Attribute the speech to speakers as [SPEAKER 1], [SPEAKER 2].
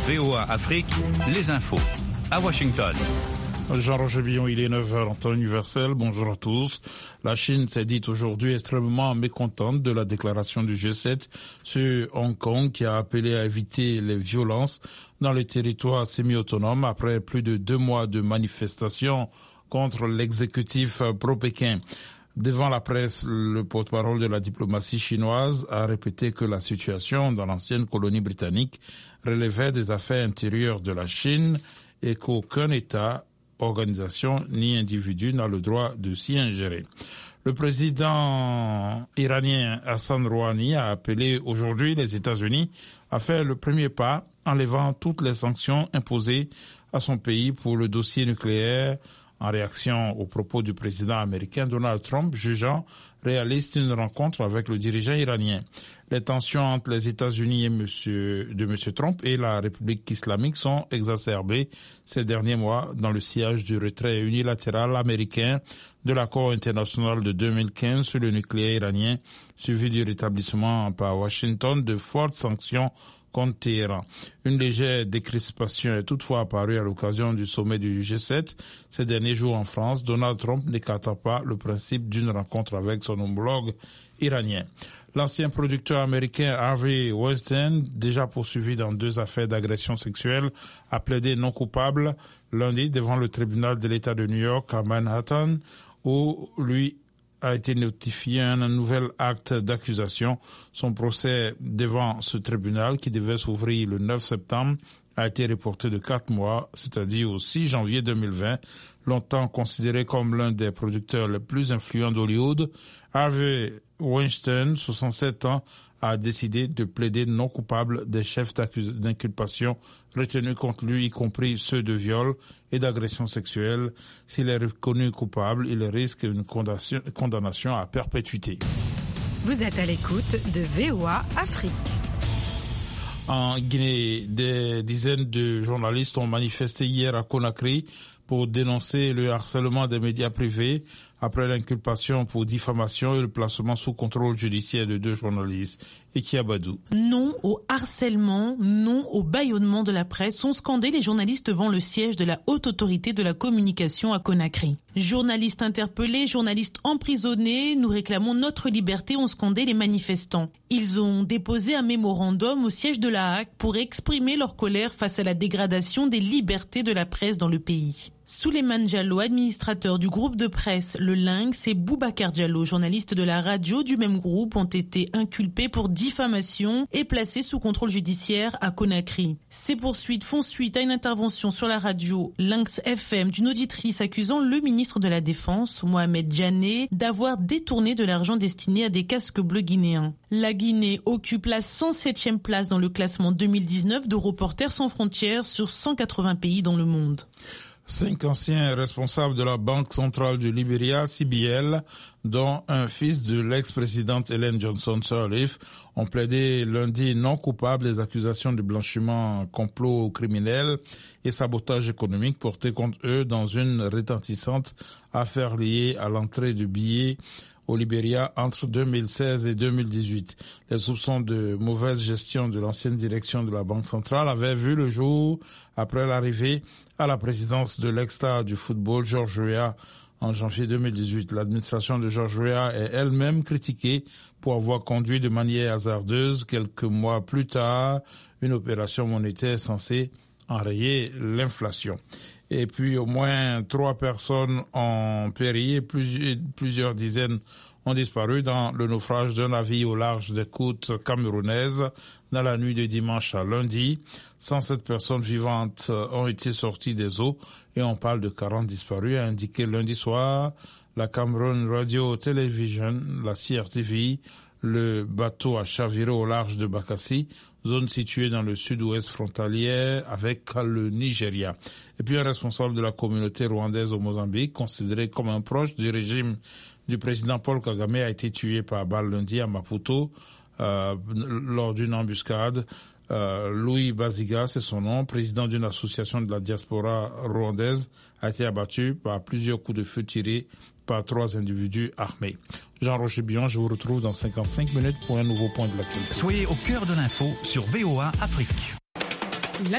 [SPEAKER 1] VOA Afrique, les infos. À Washington.
[SPEAKER 2] Jean-Roger Billon, il est 9h en temps universel. Bonjour à tous. La Chine s'est dite aujourd'hui extrêmement mécontente de la déclaration du G7 sur Hong Kong qui a appelé à éviter les violences dans les territoires semi-autonomes après plus de 2 mois de manifestations contre l'exécutif pro-Pékin. Devant la presse, le porte-parole de la diplomatie chinoise a répété que la situation dans l'ancienne colonie britannique relevait des affaires intérieures de la Chine et qu'aucun État, organisation ni individu n'a le droit de s'y ingérer. Le président iranien Hassan Rouhani a appelé aujourd'hui les États-Unis à faire le premier pas en levant toutes les sanctions imposées à son pays pour le dossier nucléaire, en réaction aux propos du président américain Donald Trump, jugeant réaliste une rencontre avec le dirigeant iranien. Les tensions entre les États-Unis de M. Trump et la République islamique sont exacerbées ces derniers mois dans le sillage du retrait unilatéral américain de l'accord international de 2015 sur le nucléaire iranien, suivi du rétablissement par Washington de fortes sanctions contre Téhéran. Une légère décrispation est toutefois apparue à l'occasion du sommet du G7 ces derniers jours en France. Donald Trump n'écarta pas le principe d'une rencontre avec son homologue iranien. L'ancien producteur américain Harvey Weinstein, déjà poursuivi dans 2 affaires d'agression sexuelle, a plaidé non coupable lundi devant le tribunal de l'État de New York à Manhattan, où lui a été notifié un nouvel acte d'accusation. Son procès devant ce tribunal, qui devait s'ouvrir le 9 septembre, a été reporté de 4 mois, c'est-à-dire au 6 janvier 2020. Longtemps considéré comme l'un des producteurs les plus influents d'Hollywood, Harvey Weinstein, 67 ans, a décidé de plaider non coupable des chefs d'inculpation retenus contre lui, y compris ceux de viol et d'agression sexuelle. S'il est reconnu coupable, il risque une condamnation à perpétuité.
[SPEAKER 3] Vous êtes à l'écoute de VOA Afrique.
[SPEAKER 2] En Guinée, des dizaines de journalistes ont manifesté hier à Conakry pour dénoncer le harcèlement des médias privés après l'inculpation pour diffamation et le placement sous contrôle judiciaire de 2 journalistes. Eki Abadou.
[SPEAKER 4] Non au harcèlement, non au bâillonnement de la presse, ont scandé les journalistes devant le siège de la Haute Autorité de la Communication à Conakry. Journalistes interpellés, journalistes emprisonnés, nous réclamons notre liberté, ont scandé les manifestants. Ils ont déposé un mémorandum au siège de la HAC pour exprimer leur colère face à la dégradation des libertés de la presse dans le pays. Souleymane Diallo, administrateur du groupe de presse Le Lynx, et Boubacar Diallo, journaliste de la radio du même groupe, ont été inculpés pour diffamation et placés sous contrôle judiciaire à Conakry. Ces poursuites font suite à une intervention sur la radio Lynx FM d'une auditrice accusant le ministre de la Défense, Mohamed Diané, d'avoir détourné de l'argent destiné à des casques bleus guinéens. La Guinée occupe la 107e place dans le classement 2019 de Reporters sans frontières sur 180 pays dans le monde.
[SPEAKER 2] 5 anciens responsables de la Banque centrale du Libéria, CBL, dont un fils de l'ex-présidente Ellen Johnson Sirleaf, ont plaidé lundi non coupables des accusations de blanchiment, complot criminel et sabotage économique portés contre eux dans une retentissante affaire liée à l'entrée de billets au Libéria entre 2016 et 2018. Les soupçons de mauvaise gestion de l'ancienne direction de la Banque centrale avaient vu le jour après l'arrivée à la présidence de l'ex-star du football George Weah en janvier 2018. L'administration de George Weah est elle-même critiquée pour avoir conduit de manière hasardeuse, quelques mois plus tard, une opération monétaire censée enrayer l'inflation. Et puis au moins 3 personnes ont péri et plusieurs dizaines ont disparu dans le naufrage d'un navire au large des côtes camerounaises dans la nuit de dimanche à lundi. 107 personnes vivantes ont été sorties des eaux et on parle de 40 disparus, a indiqué lundi soir la Cameroun Radio Television, la CRTV. Le bateau a chaviré au large de Bakassi, zone située dans le sud-ouest frontalier avec le Nigeria. Et puis un responsable de la communauté rwandaise au Mozambique, considéré comme un proche du régime du président Paul Kagame, a été tué par balle lundi à Maputo lors d'une embuscade. Louis Baziga, c'est son nom, président d'une association de la diaspora rwandaise, a été abattu par plusieurs coups de feu tirés par 3 individus armés. Jean-Roger Billon, je vous retrouve dans 55 minutes pour un nouveau point de l'actualité.
[SPEAKER 1] Soyez au cœur de l'info sur VOA Afrique.